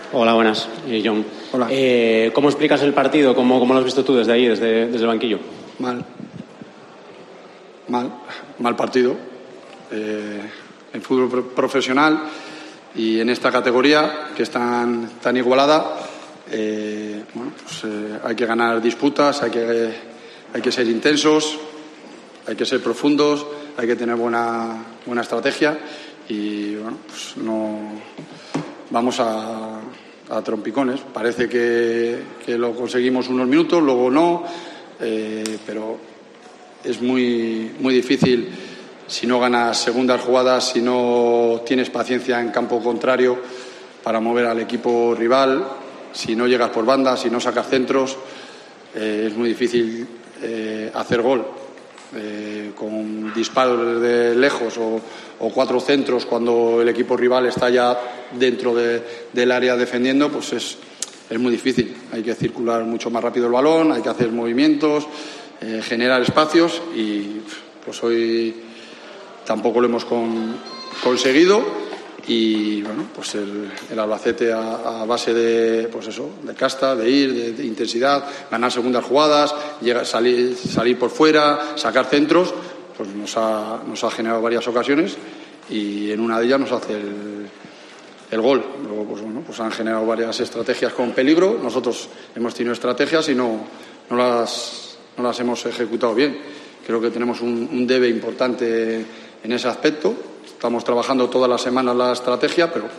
Hola, buenas, John. Hola. ¿Cómo explicas el partido? ¿Cómo lo has visto tú desde ahí, desde el banquillo? Mal partido. En fútbol profesional y en esta categoría que es tan igualada, hay que ganar disputas, hay que ser intensos, hay que ser profundos, hay que tener buena estrategia y no vamos a trompicones. Parece que lo conseguimos unos minutos, luego no, pero es muy difícil si no ganas segundas jugadas, si no tienes paciencia en campo contrario para mover al equipo rival, si no llegas por banda, si no sacas centros, es muy difícil hacer gol. Con disparos de lejos o 4 centros cuando el equipo rival está ya dentro del área defendiendo, pues es muy difícil. Hay que circular mucho más rápido el balón, hay que hacer movimientos, generar espacios y pues hoy tampoco lo hemos conseguido y pues el Albacete a base de casta, de ir, de intensidad, ganar segundas jugadas, salir por fuera, sacar centros, pues nos ha generado varias ocasiones y en una de ellas nos hace el gol. Luego pues han generado varias estrategias con peligro. Nosotros hemos tenido estrategias y no las hemos ejecutado bien. Creo que tenemos un debe importante en ese aspecto. Estamos trabajando todas las semanas la estrategia, pero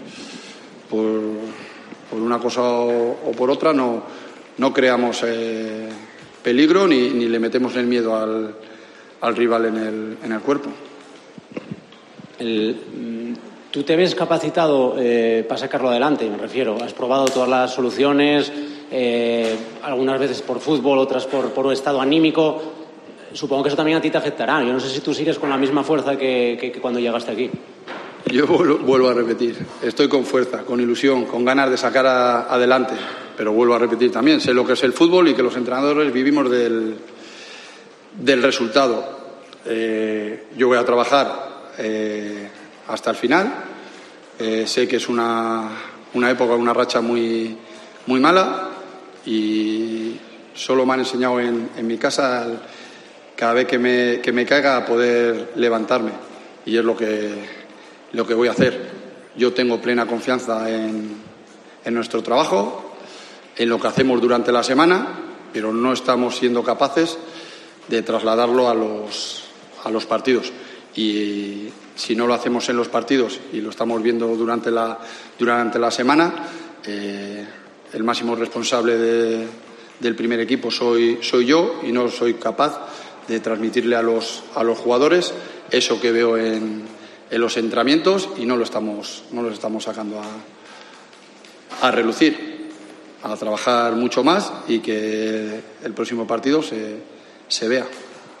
por una cosa o por otra no creamos peligro ni le metemos el miedo al rival en el cuerpo. ¿Tú te ves capacitado para sacarlo adelante? Me refiero, has probado todas las soluciones, algunas veces por fútbol, otras por estado anímico. Supongo que eso también a ti te afectará. Yo no sé si tú sigues con la misma fuerza que cuando llegaste aquí. Yo vuelvo a repetir, estoy con fuerza, con ilusión, con ganas de sacar adelante, pero vuelvo a repetir también, sé lo que es el fútbol y que los entrenadores vivimos del resultado. Yo voy a trabajar hasta el final. Sé que es una época, una racha muy mala y solo me han enseñado en mi casa cada vez que me caiga a poder levantarme y es lo que voy a hacer. Yo tengo plena confianza en nuestro trabajo, en lo que hacemos durante la semana, pero no estamos siendo capaces de trasladarlo a los partidos. Y si no lo hacemos en los partidos y lo estamos viendo durante la semana, el máximo responsable del primer equipo soy yo y no soy capaz de transmitirle a los jugadores eso que veo en los entrenamientos y no lo estamos sacando a relucir, a trabajar mucho más y que el próximo partido se vea.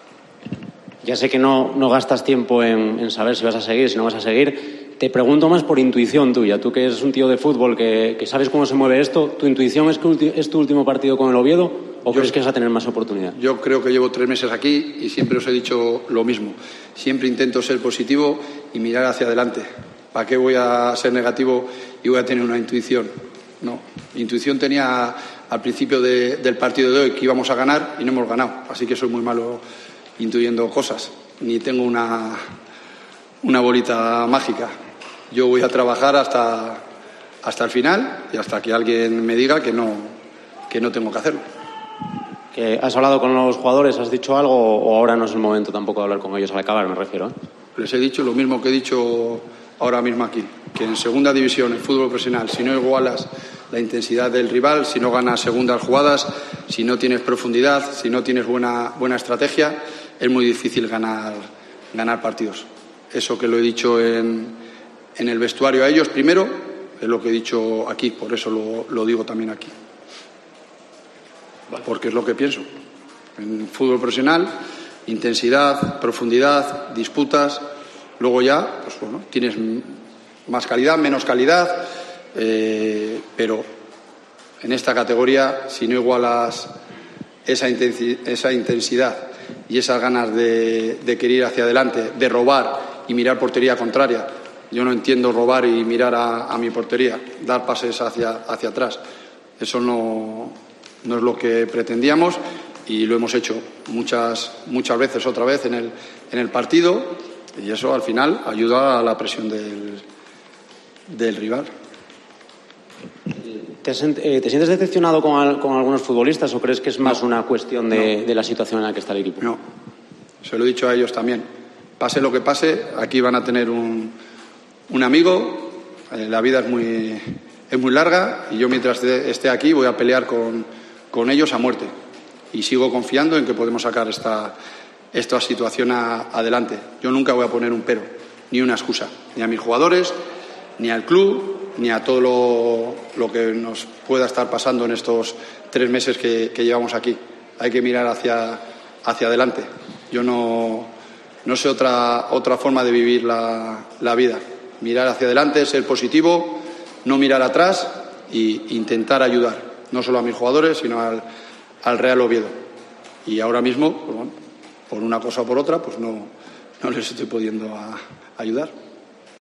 Ya sé que no gastas tiempo en saber si vas a seguir, si no vas a seguir. Te pregunto más por intuición tuya. Tú que eres un tío de fútbol, que sabes cómo se mueve esto, ¿tu intuición es que es tu último partido con el Oviedo o crees que vas a tener más oportunidad? Yo creo que llevo 3 meses aquí y siempre os he dicho lo mismo. Siempre intento ser positivo y mirar hacia adelante. ¿Para qué voy a ser negativo y voy a tener una intuición? No. Intuición tenía al principio del partido de hoy que íbamos a ganar y no hemos ganado. Así que soy muy malo intuyendo cosas. Ni tengo una bolita mágica. Yo voy a trabajar hasta el final y hasta que alguien me diga que no tengo que hacerlo. ¿Has hablado con los jugadores? ¿Has dicho algo o ahora no es el momento tampoco de hablar con ellos al acabar, me refiero? Les he dicho lo mismo que he dicho ahora mismo aquí, que en segunda división, en fútbol profesional, si no igualas la intensidad del rival, si no ganas segundas jugadas, si no tienes profundidad, si no tienes buena estrategia, es muy difícil ganar partidos. Eso que lo he dicho en el vestuario a ellos primero, es lo que he dicho aquí, por eso lo digo también aquí. Porque es lo que pienso. En fútbol profesional, intensidad, profundidad, disputas. Luego ya, pues bueno, tienes más calidad, menos calidad, pero en esta categoría, si no igualas esa intensidad y esas ganas de querer ir hacia adelante, de robar y mirar portería contraria, Yo no entiendo robar y mirar a mi portería, dar pases hacia atrás. Eso no es lo que pretendíamos y lo hemos hecho muchas veces otra vez en el partido, y eso al final ayuda a la presión del rival. ¿Te sientes decepcionado con algunos futbolistas o crees que es más una cuestión de la situación en la que está el equipo? No, se lo he dicho a ellos también. Pase lo que pase, aquí van a tener un amigo. La vida es muy larga y yo mientras esté aquí voy a pelear con ellos a muerte. Y sigo confiando en que podemos sacar esta situación adelante. Yo nunca voy a poner un pero, ni una excusa, ni a mis jugadores, ni al club, ni a todo lo que nos pueda estar pasando en estos 3 meses que llevamos aquí. Hay que mirar hacia adelante. Yo no sé otra forma de vivir la vida. Mirar hacia adelante, ser positivo, no mirar atrás e intentar ayudar, no solo a mis jugadores, sino al Real Oviedo. Y ahora mismo, pues bueno, por una cosa o por otra, pues no les estoy pudiendo ayudar.